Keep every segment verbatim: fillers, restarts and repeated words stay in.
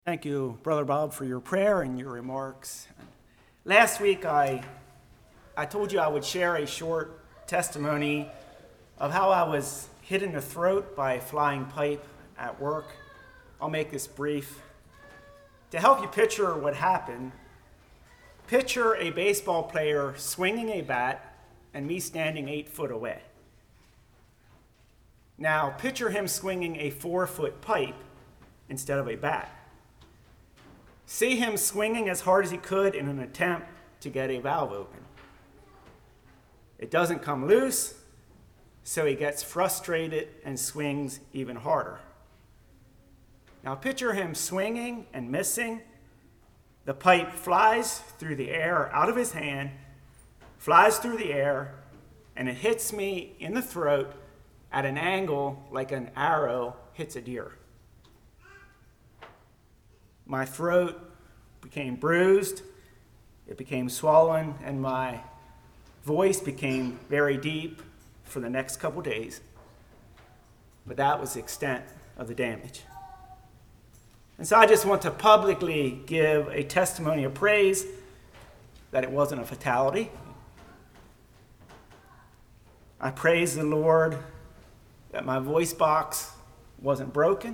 Thank you, Brother Bob, for your prayer and your remarks. Last week, I, I told you I would share a short testimony of how I was hit in the throat by a flying pipe at work. I'll make this brief. To help you picture what happened, picture a baseball player swinging a bat and me standing eight foot away. Now, picture him swinging a four-foot pipe instead of a bat. See him swinging as hard as he could in an attempt to get a valve open. It doesn't come loose, so he gets frustrated and swings even harder. Now picture him swinging and missing. The pipe flies through the air out of his hand, flies through the air, and it hits me in the throat at an angle like an arrow hits a deer. My throat became bruised, it became swollen, and my voice became very deep for the next couple days. But that was the extent of the damage. And so I just want to publicly give a testimony of praise that it wasn't a fatality. I praise the Lord that my voice box wasn't broken.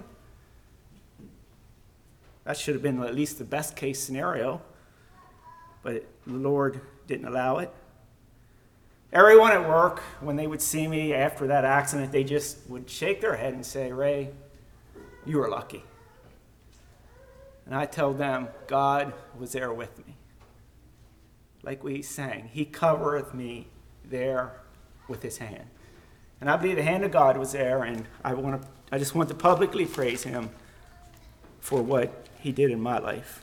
That should have been at least the best case scenario, but it, the Lord didn't allow it. Everyone at work, when they would see me after that accident, they just would shake their head and say, "Ray, you were lucky." And I tell them, God was there with me. Like we sang, He covereth me there with His hand. And I believe the hand of God was there, and I want to, I just want to publicly praise Him for what He did in my life.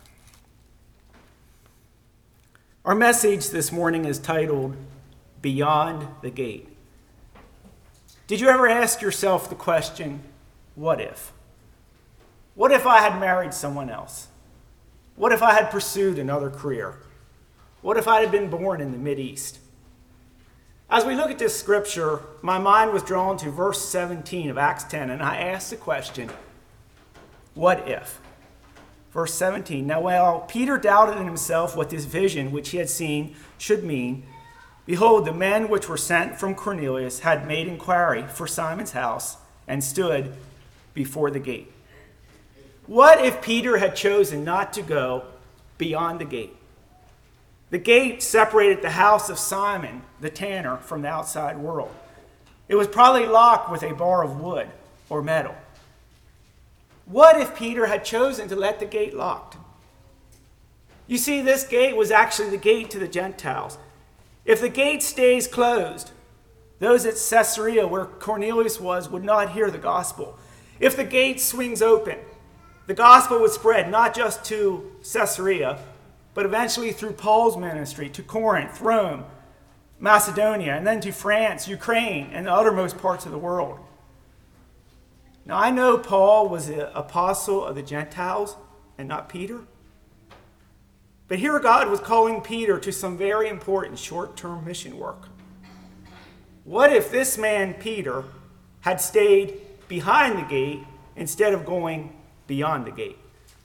Our message this morning is titled, Beyond the Gate. Did you ever ask yourself the question, what if? What if I had married someone else? What if I had pursued another career? What if I had been born in the Mideast? As we look at this scripture, my mind was drawn to verse seventeen of Acts ten, and I asked the question, what if? Verse seventeen, now while Peter doubted in himself what this vision which he had seen should mean, behold, the men which were sent from Cornelius had made inquiry for Simon's house and stood before the gate. What if Peter had chosen not to go beyond the gate? The gate separated the house of Simon, the tanner, from the outside world. It was probably locked with a bar of wood or metal. What if Peter had chosen to let the gate locked? You see, this gate was actually the gate to the Gentiles. If the gate stays closed, those at Caesarea, where Cornelius was, would not hear the gospel. If the gate swings open, the gospel would spread not just to Caesarea, but eventually through Paul's ministry to Corinth, Rome, Macedonia, and then to France, Ukraine, and the uttermost parts of the world. Now, I know Paul was an apostle of the Gentiles and not Peter. But here God was calling Peter to some very important short-term mission work. What if this man, Peter, had stayed behind the gate instead of going beyond the gate?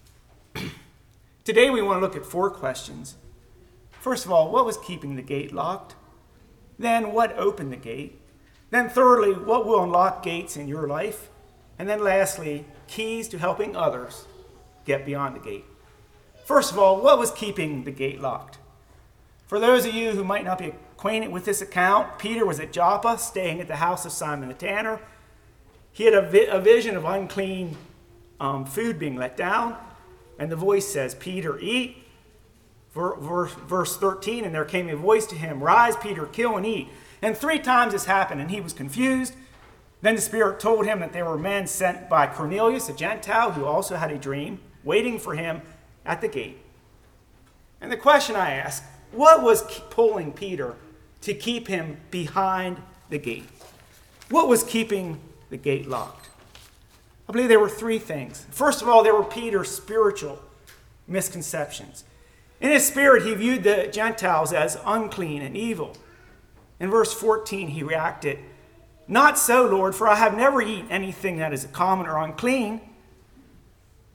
Today we want to look at four questions. First of all, what was keeping the gate locked? Then, what opened the gate? Then thirdly, what will unlock gates in your life? And then lastly, keys to helping others get beyond the gate. First of all, what was keeping the gate locked? For those of you who might not be acquainted with this account, Peter was at Joppa, staying at the house of Simon the tanner. He had a, vi- a vision of unclean um, food being let down, and the voice says, Peter, eat. Ver- ver- verse thirteen, and there came a voice to him, rise, Peter, kill and eat. And three times this happened, and he was confused. Then the Spirit told him that there were men sent by Cornelius, a Gentile, who also had a dream, waiting for him at the gate. And the question I ask, what was pulling Peter to keep him behind the gate? What was keeping the gate locked? I believe there were three things. First of all, there were Peter's spiritual misconceptions. In his spirit, he viewed the Gentiles as unclean and evil. In verse fourteen, he reacted, not so, Lord, for I have never eaten anything that is common or unclean.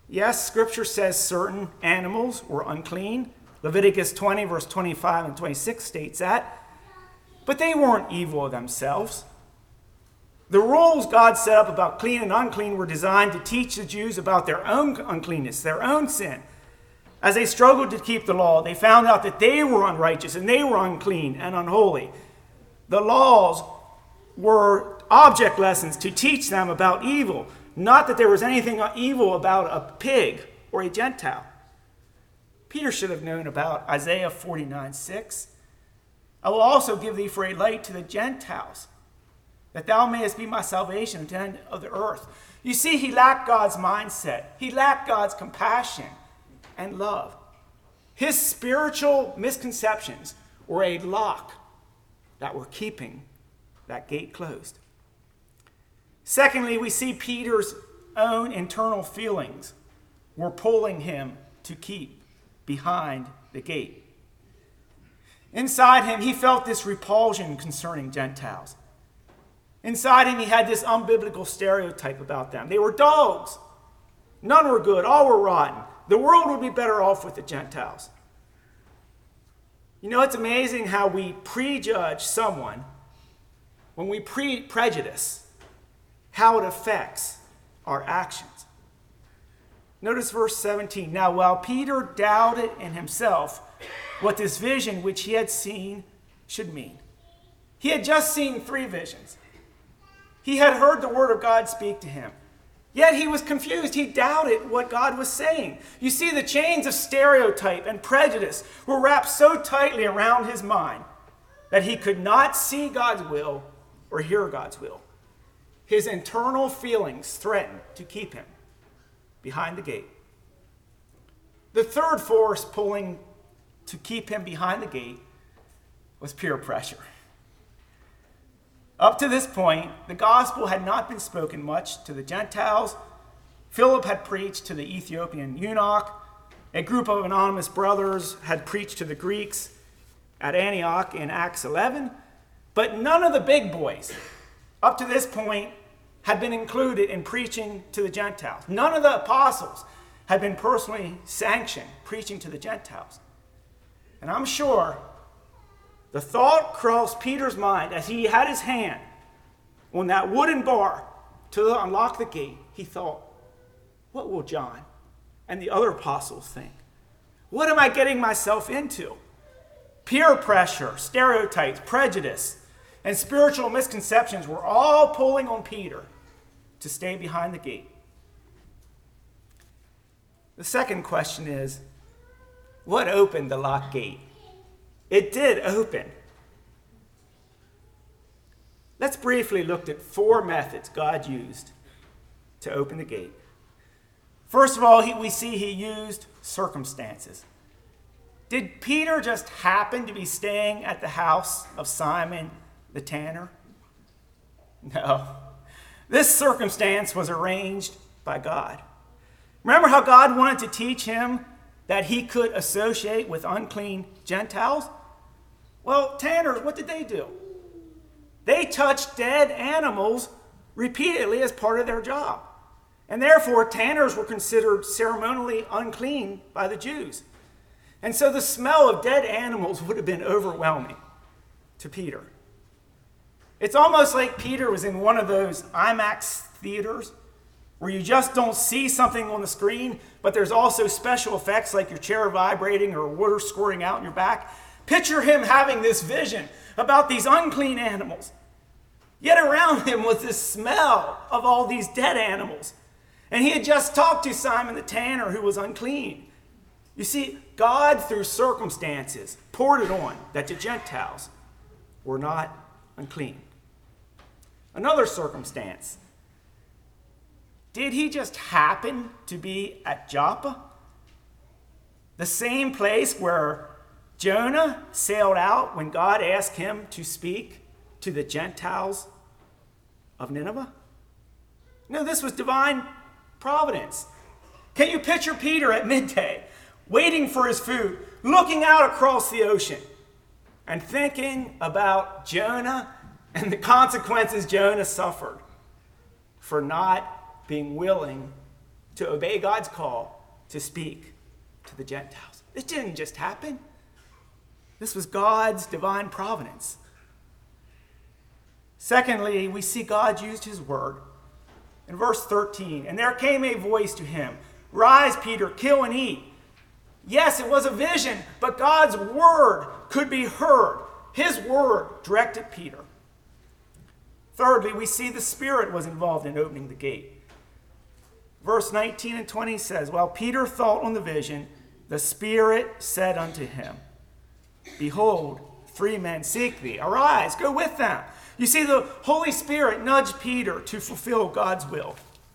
Yes, Scripture says certain animals were unclean. Leviticus twenty, verse twenty-five and twenty-six states that. But they weren't evil themselves. The rules God set up about clean and unclean were designed to teach the Jews about their own uncleanness, their own sin. As they struggled to keep the law, they found out that they were unrighteous and they were unclean and unholy. The laws were object lessons to teach them about evil, not that there was anything evil about a pig or a Gentile. Peter should have known about Isaiah forty-nine six. I will also give thee for a light to the Gentiles, that thou mayest be my salvation to the end of the earth. You see, he lacked God's mindset. He lacked God's compassion and love. His spiritual misconceptions were a lock that were keeping that gate closed. Secondly, we see Peter's own internal feelings were pulling him to keep behind the gate. Inside him, he felt this repulsion concerning Gentiles. Inside him, he had this unbiblical stereotype about them. They were dogs. None were good. All were rotten. The world would be better off with the Gentiles. You know, it's amazing how we prejudge someone when we pre- prejudice how it affects our actions. Notice verse seventeen. Now, while Peter doubted in himself what this vision which he had seen should mean. He had just seen three visions. He had heard the word of God speak to him. Yet he was confused. He doubted what God was saying. You see, the chains of stereotype and prejudice were wrapped so tightly around his mind that he could not see God's will or hear God's will. His internal feelings threatened to keep him behind the gate. The third force pulling to keep him behind the gate was peer pressure. Up to this point, the gospel had not been spoken much to the Gentiles. Philip had preached to the Ethiopian eunuch. A group of anonymous brothers had preached to the Greeks at Antioch in Acts eleven. But none of the big boys, up to this point, had been included in preaching to the Gentiles. None of the apostles had been personally sanctioned preaching to the Gentiles. And I'm sure the thought crossed Peter's mind as he had his hand on that wooden bar to unlock the gate. He thought, what will John and the other apostles think? What am I getting myself into? Peer pressure, stereotypes, prejudice, and spiritual misconceptions were all pulling on Peter to stay behind the gate. The second question is, what opened the locked gate? It did open. Let's briefly look at four methods God used to open the gate. First of all, he, we see he used circumstances. Did Peter just happen to be staying at the house of Simon the tanner? No. This circumstance was arranged by God. Remember how God wanted to teach him that he could associate with unclean Gentiles? Well, tanners, what did they do? They touched dead animals repeatedly as part of their job. And therefore, tanners were considered ceremonially unclean by the Jews. And so the smell of dead animals would have been overwhelming to Peter. It's almost like Peter was in one of those IMAX theaters where you just don't see something on the screen, but there's also special effects like your chair vibrating or water squirting out in your back. Picture him having this vision about these unclean animals. Yet around him was this smell of all these dead animals. And he had just talked to Simon the tanner who was unclean. You see, God, through circumstances, poured it on that the Gentiles were not unclean. Another circumstance. Did he just happen to be at Joppa? The same place where Jonah sailed out when God asked him to speak to the Gentiles of Nineveh? No, this was divine providence. Can you picture Peter at midday, waiting for his food, looking out across the ocean, and thinking about Jonah and the consequences Jonah suffered for not being willing to obey God's call to speak to the Gentiles. This didn't just happen. This was God's divine providence. Secondly, we see God used his word. In verse thirteen, and there came a voice to him, "Rise, Peter, kill and eat." Yes, it was a vision, but God's word could be heard. His word directed Peter. Thirdly, we see the Spirit was involved in opening the gate. Verse nineteen and twenty says, while Peter thought on the vision, the Spirit said unto him, "Behold, three men seek thee. Arise, go with them." You see, the Holy Spirit nudged Peter to fulfill God's will.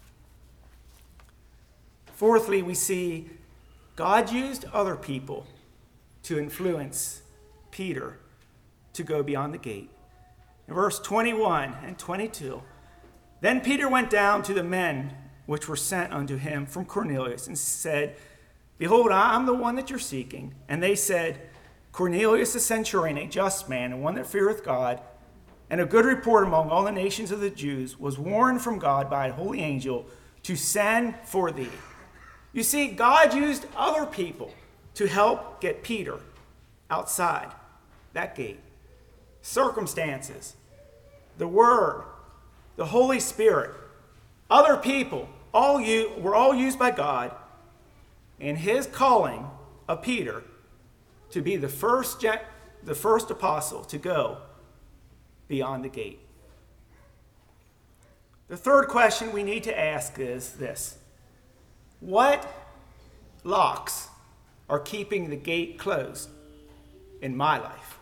Fourthly, we see God used other people to influence Peter to go beyond the gate. In verse twenty-one and twenty-two, then Peter went down to the men which were sent unto him from Cornelius and said, "Behold, I am the one that you're seeking." And they said, "Cornelius the centurion, a just man, and one that feareth God, and a good report among all the nations of the Jews, was warned from God by a holy angel to send for thee." You see, God used other people to help get Peter outside that gate. Circumstances, the Word, the Holy Spirit, other people, all you were all used by God in his calling of Peter to be the first, the first apostle to go beyond the gate. The third question we need to ask is this: what locks are keeping the gate closed in my life?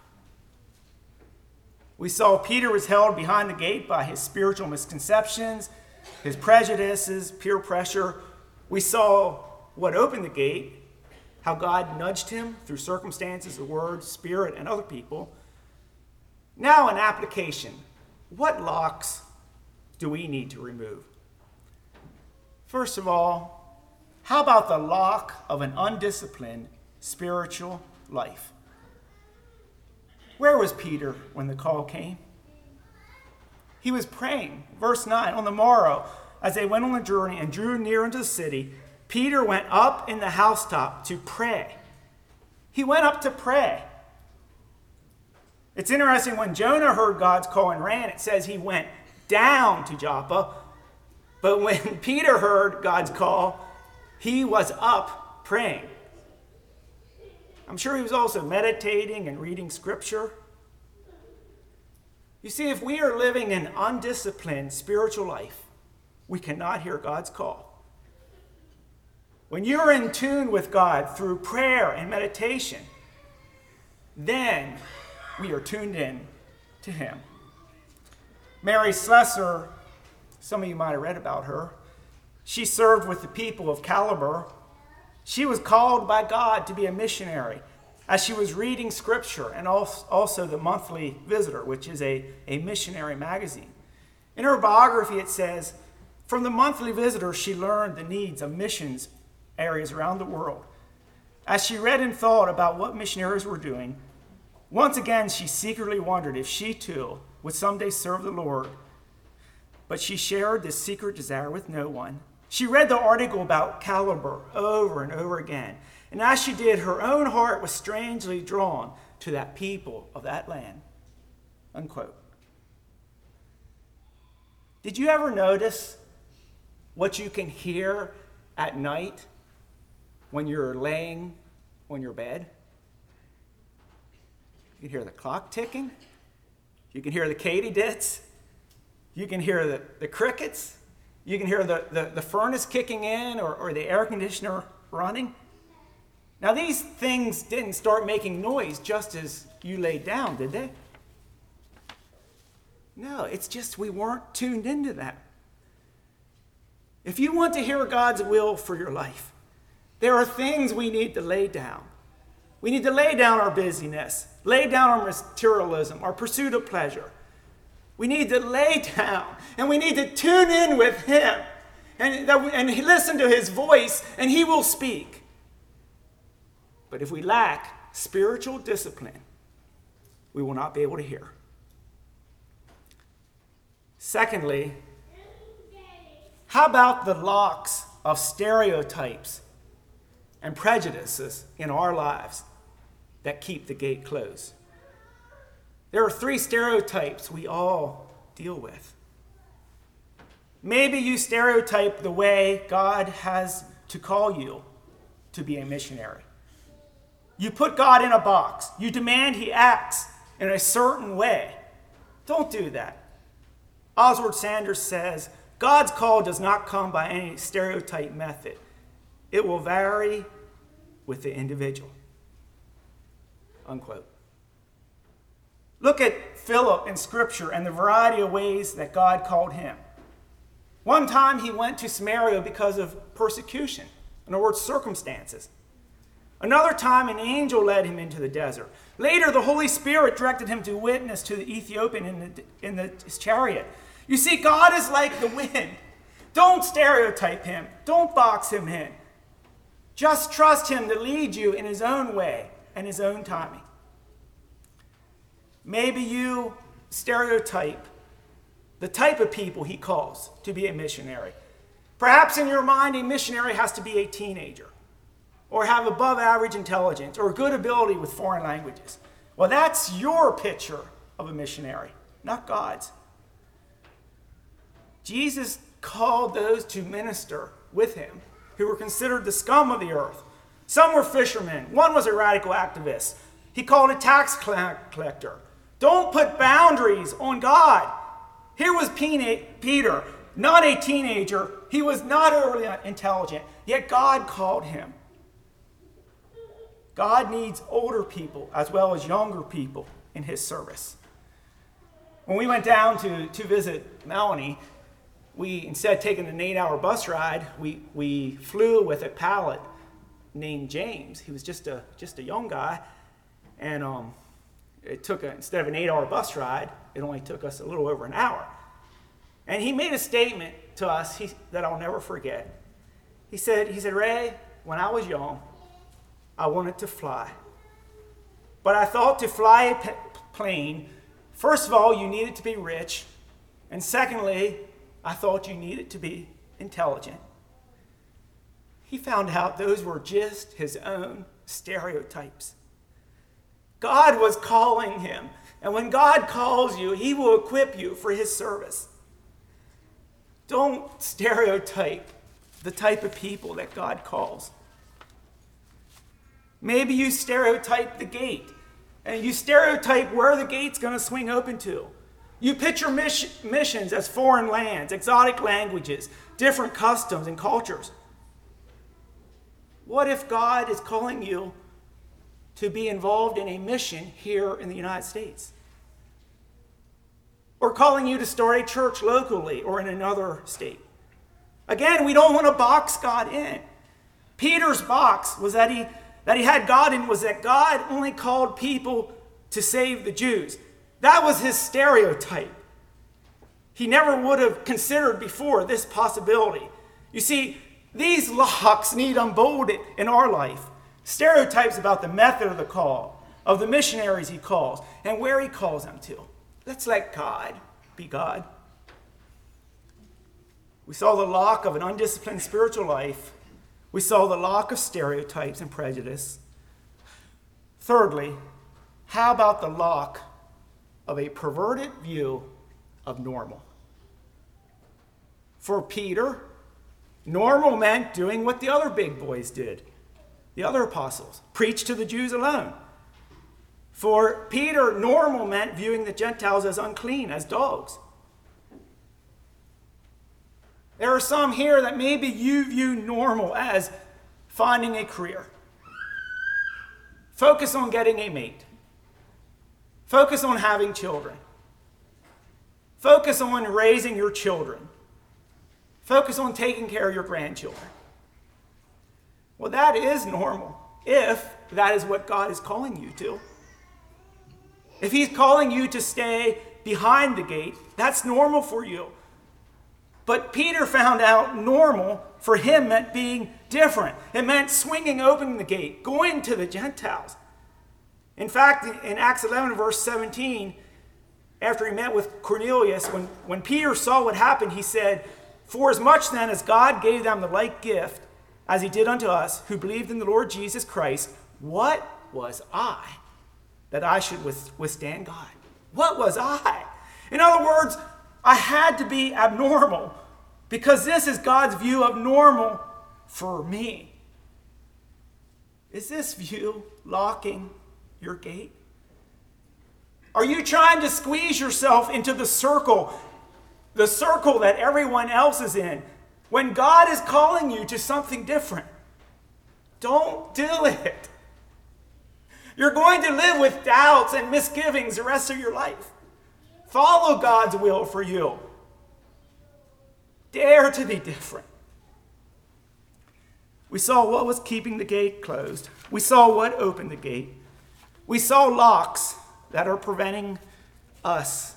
We saw Peter was held behind the gate by his spiritual misconceptions, his prejudices, peer pressure. We saw what opened the gate, how God nudged him through circumstances, the Word, Spirit, and other people. Now an application. What locks do we need to remove? First of all, how about the lock of an undisciplined spiritual life? Where was Peter when the call came? He was praying. Verse nine, on the morrow, as they went on the journey and drew near unto the city, Peter went up in the housetop to pray. He went up to pray. It's interesting, when Jonah heard God's call and ran, it says he went down to Joppa. But when Peter heard God's call, he was up praying. I'm sure he was also meditating and reading scripture. You see, if we are living an undisciplined spiritual life, we cannot hear God's call. When you're in tune with God through prayer and meditation, then we are tuned in to him. Mary Slessor, some of you might have read about her. She served with the people of Calabar. She was called by God to be a missionary as she was reading scripture, and also the Monthly Visitor, which is a, a missionary magazine. In her biography, it says, from the Monthly Visitor, she learned the needs of missions areas around the world. As she read and thought about what missionaries were doing, once again, she secretly wondered if she too would someday serve the Lord. But she shared this secret desire with no one. She read the article about Calabar over and over again. And as she did, her own heart was strangely drawn to that people of that land. Unquote. Did you ever notice what you can hear at night when you're laying on your bed? You can hear the clock ticking. You can hear the katydids. You can hear the, the crickets. You can hear the, the, the furnace kicking in, or, or the air conditioner running. Now, these things didn't start making noise just as you laid down, did they? No, it's just we weren't tuned into that. If you want to hear God's will for your life, there are things we need to lay down. We need to lay down our busyness, lay down our materialism, our pursuit of pleasure. We need to lay down, and we need to tune in with him and, and listen to his voice, and he will speak. But if we lack spiritual discipline, we will not be able to hear. Secondly, how about the locks of stereotypes and prejudices in our lives that keep the gate closed. There are three stereotypes we all deal with. Maybe you stereotype the way God has to call you to be a missionary. You put God in a box. You demand he acts in a certain way. Don't do that. Oswald Sanders says, God's call does not come by any stereotype method. It will vary with the individual. Unquote. Look at Philip in Scripture and the variety of ways that God called him. One time he went to Samaria because of persecution. In other words, circumstances. Another time an angel led him into the desert. Later the Holy Spirit directed him to witness to the Ethiopian in, the, in the, his chariot. You see, God is like the wind. Don't stereotype him. Don't box him in. Just trust him to lead you in his own way and his own timing. Maybe you stereotype the type of people he calls to be a missionary. Perhaps in your mind, a missionary has to be a teenager, or have above average intelligence, or good ability with foreign languages. Well, that's your picture of a missionary, not God's. Jesus called those to minister with him who were considered the scum of the earth. Some were fishermen. One was a radical activist. He called a tax collector. Don't put boundaries on God. Here was Peter, not a teenager. He was not overly intelligent, yet God called him. God needs older people as well as younger people in his service. When we went down to, to visit Melanie, we, instead of taking an eight-hour bus ride, we, we flew with a pilot named James. He was just a just a young guy, and um, it took a, instead of an eight-hour bus ride, it only took us a little over an hour. And he made a statement to us he, that I'll never forget. He said, he said, Ray, when I was young, I wanted to fly. But I thought to fly a p- plane, first of all, you needed to be rich. And secondly, I thought you needed to be intelligent. He found out those were just his own stereotypes. God was calling him. And when God calls you, he will equip you for his service. Don't stereotype the type of people that God calls. Maybe you stereotype the gate, and you stereotype where the gate's going to swing open to. You picture miss- missions as foreign lands, exotic languages, different customs and cultures. What if God is calling you to be involved in a mission here in the United States? Or calling you to start a church locally or in another state? Again, we don't want to box God in. Peter's box was that he that he had God in was that God only called people to save the Jews. That was his stereotype. He never would have considered before this possibility. You see, these locks need unbolted in our life. Stereotypes about the method of the call, of the missionaries he calls, and where he calls them to. Let's let God be God. We saw the lock of an undisciplined spiritual life. We saw the lock of stereotypes and prejudice. Thirdly, how about the lock of a perverted view of normal? For Peter, normal meant doing what the other big boys did, the other apostles, preach to the Jews alone. For Peter, normal meant viewing the Gentiles as unclean, as dogs. There are some here that maybe you view normal as finding a career. Focus on getting a mate. Focus on having children. Focus on raising your children. Focus on taking care of your grandchildren. Well, that is normal if that is what God is calling you to. If he's calling you to stay behind the gate, that's normal for you. But Peter found out normal for him meant being different. It meant swinging open the gate, going to the Gentiles. In fact, in Acts eleven, verse seventeen, after he met with Cornelius, when, when Peter saw what happened, he said, For as much then as God gave them the like gift, as he did unto us, who believed in the Lord Jesus Christ, what was I that I should withstand God? What was I? In other words, I had to be abnormal because this is God's view of normal for me. Is this view locking your gate? Are you trying to squeeze yourself into the circle, the circle that everyone else is in, when God is calling you to something different? Don't do it. You're going to live with doubts and misgivings the rest of your life. Follow God's will for you. Dare to be different. We saw what was keeping the gate closed. We saw what opened the gate. We saw locks that are preventing us.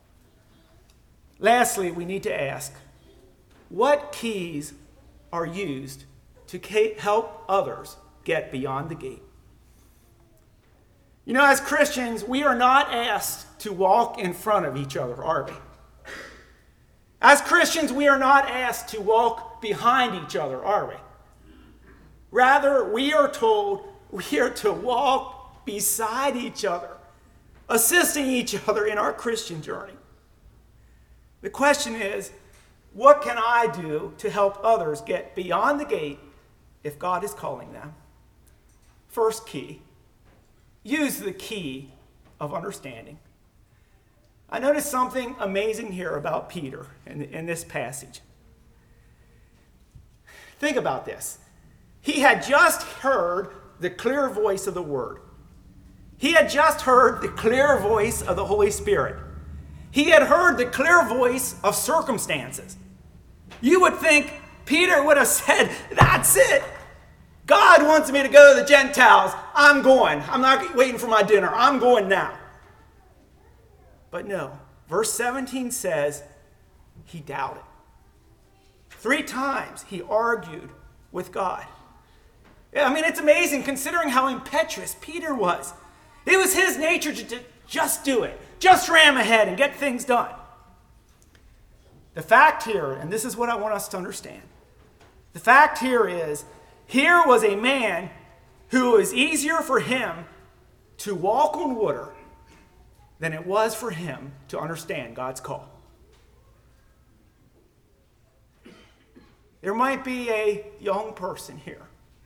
Lastly, we need to ask, what keys are used to help others get beyond the gate? You know, as Christians, we are not asked to walk in front of each other, are we? As Christians, we are not asked to walk behind each other, are we? Rather, we are told we are to walk beside each other, assisting each other in our Christian journey. The question is, what can I do to help others get beyond the gate if God is calling them? First key, use the key of understanding. I noticed something amazing here about Peter in, in this passage. Think about this. He had just heard the clear voice of the Word. He had just heard the clear voice of the Holy Spirit. He had heard the clear voice of circumstances. You would think Peter would have said, that's it. God wants me to go to the Gentiles. I'm going. I'm not waiting for my dinner. I'm going now. But no. Verse seventeen says he doubted. Three times he argued with God. Yeah, I mean, it's amazing considering how impetuous Peter was. It was his nature to just do it. Just ram ahead and get things done. The fact here, and this is what I want us to understand. The fact here is, here was a man who it was easier for him to walk on water than it was for him to understand God's call. There might be a young person here,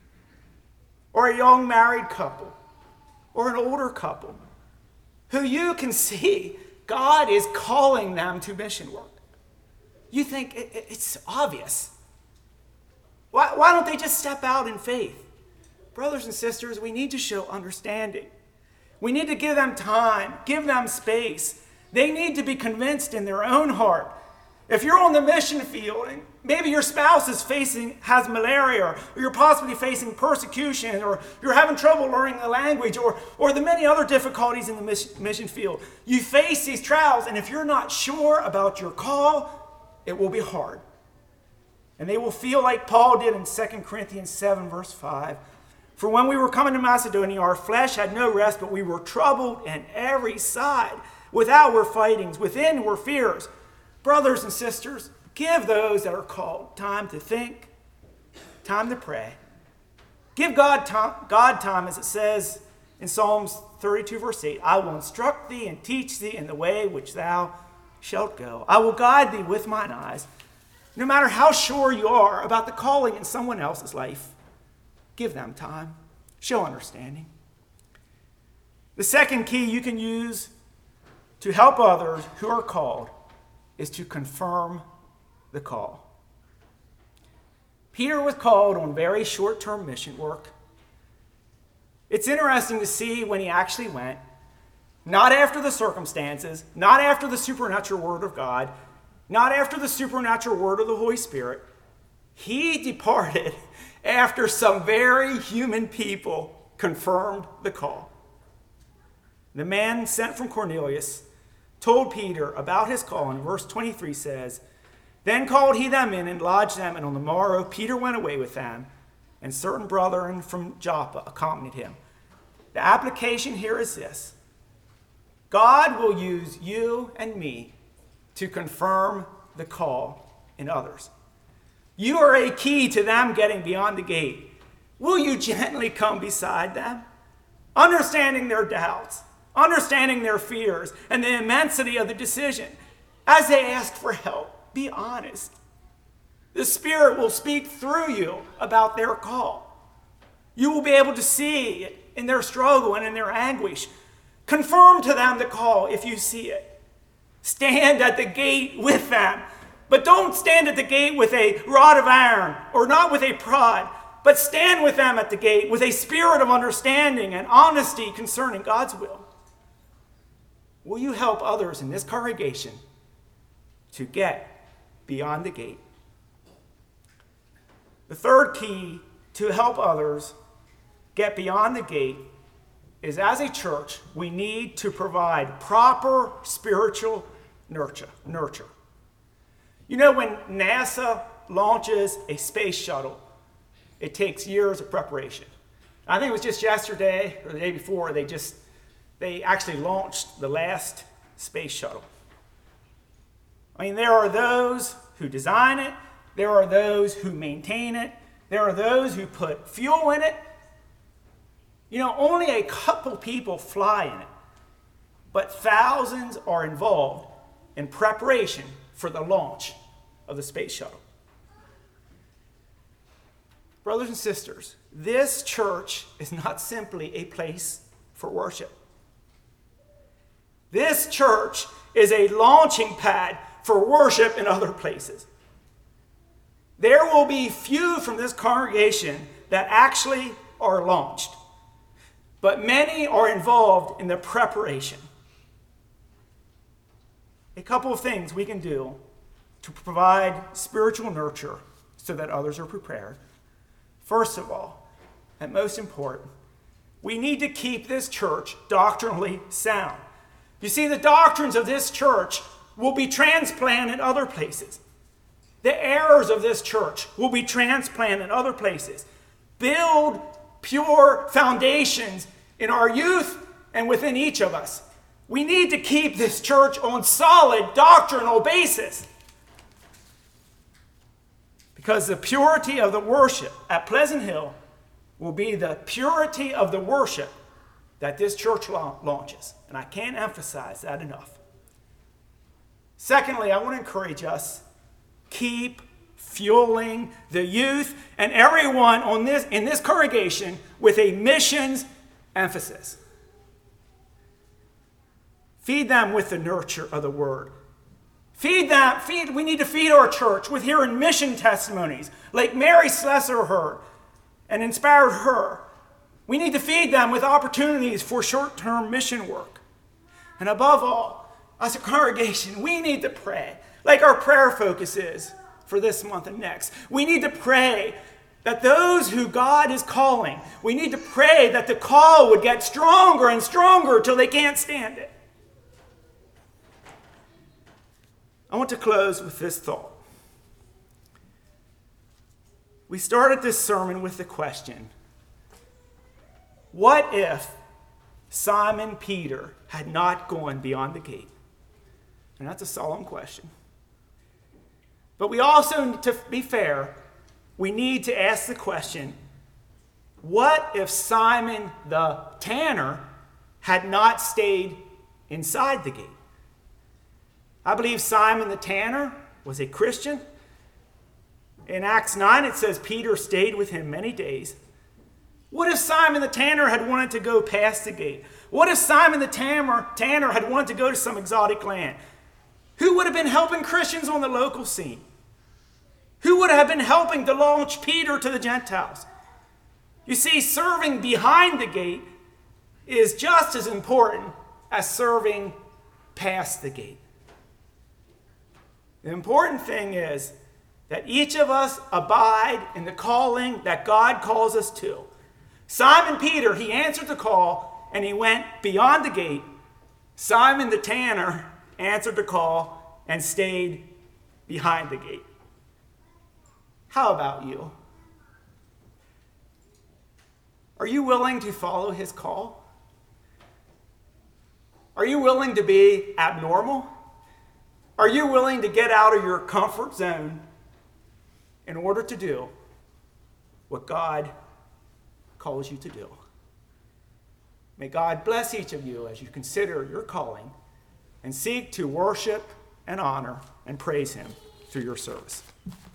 or a young married couple, or an older couple, who you can see God is calling them to mission work. You think it, it, it's obvious. Why, why don't they just step out in faith? Brothers and sisters, we need to show understanding. We need to give them time, give them space. They need to be convinced in their own heart. If you're on the mission field and maybe your spouse is facing, has malaria, or you're possibly facing persecution, or you're having trouble learning the language, or, or the many other difficulties in the mission, mission field, you face these trials, and if you're not sure about your call, it will be hard. And they will feel like Paul did in Second Corinthians seven, verse five. For when we were coming to Macedonia, our flesh had no rest, but we were troubled on every side. Without were fightings, within were fears. Brothers and sisters, give those that are called time to think, time to pray. Give God time, God time, as it says in Psalms thirty-two, verse eight. I will instruct thee and teach thee in the way which thou shalt go. I will guide thee with mine eyes. No matter how sure you are about the calling in someone else's life, give them time. Show understanding. The second key you can use to help others who are called is to confirm the call. Peter was called on very short-term mission work. It's interesting to see when he actually went, not after the circumstances, not after the supernatural word of God, not after the supernatural word of the Holy Spirit. He departed after some very human people confirmed the call. The man sent from Cornelius told Peter about his call, and verse twenty-three says, Then called he them in and lodged them, and on the morrow Peter went away with them, and certain brethren from Joppa accompanied him. The application here is this. God will use you and me to confirm the call in others. You are a key to them getting beyond the gate. Will you gently come beside them, understanding their doubts, understanding their fears, and the immensity of the decision? As they ask for help, be honest. The Spirit will speak through you about their call. You will be able to see it in their struggle and in their anguish. Confirm to them the call if you see it. Stand at the gate with them. But don't stand at the gate with a rod of iron or not with a prod, but stand with them at the gate with a spirit of understanding and honesty concerning God's will. Will you help others in this congregation to get beyond the gate? The third key to help others get beyond the gate is, as a church, we need to provide proper spiritual nurture. nurture. You know, when NASA launches a space shuttle, it takes years of preparation. I think it was just yesterday or the day before, they just, they actually launched the last space shuttle. I mean, there are those who design it, there are those who maintain it, there are those who put fuel in it. You know, only a couple people fly in it, but thousands are involved in preparation for the launch of the space shuttle. Brothers and sisters, this church is not simply a place for worship. This church is a launching pad for worship in other places. There will be few from this congregation that actually are launched, but many are involved in the preparation. A couple of things we can do to provide spiritual nurture so that others are prepared. First of all, and most important, we need to keep this church doctrinally sound. You see, the doctrines of this church will be transplanted other places. The errors of this church will be transplanted other places. Build pure foundations in our youth and within each of us. We need to keep this church on solid doctrinal basis. Because the purity of the worship at Pleasant Hill will be the purity of the worship that this church launches. And I can't emphasize that enough. Secondly, I want to encourage us, keep fueling the youth and everyone on this in this congregation with a missions emphasis. Feed them with the nurture of the word. Feed them, feed, we need to feed our church with hearing mission testimonies like Mary Slessor heard and inspired her. We need to feed them with opportunities for short-term mission work. And above all, as a congregation, we need to pray like our prayer focus is for this month and next. We need to pray that those who God is calling, we need to pray that the call would get stronger and stronger till they can't stand it. I want to close with this thought. We started this sermon with the question, what if Simon Peter had not gone beyond the gate? And that's a solemn question. But we also, to be fair, we need to ask the question, what if Simon the tanner had not stayed inside the gate? I believe Simon the tanner was a Christian. In Acts nine, it says Peter stayed with him many days. What if Simon the tanner had wanted to go past the gate? What if Simon the tanner, tanner had wanted to go to some exotic land? Who would have been helping Christians on the local scene? Who would have been helping to launch Peter to the Gentiles? You see, serving behind the gate is just as important as serving past the gate. The important thing is that each of us abide in the calling that God calls us to. Simon Peter, he answered the call and he went beyond the gate. Simon the tanner answered the call and stayed behind the gate. How about you? Are you willing to follow his call? Are you willing to be abnormal? Are you willing to get out of your comfort zone in order to do what God calls you to do. May God bless each of you as you consider your calling and seek to worship and honor and praise him through your service.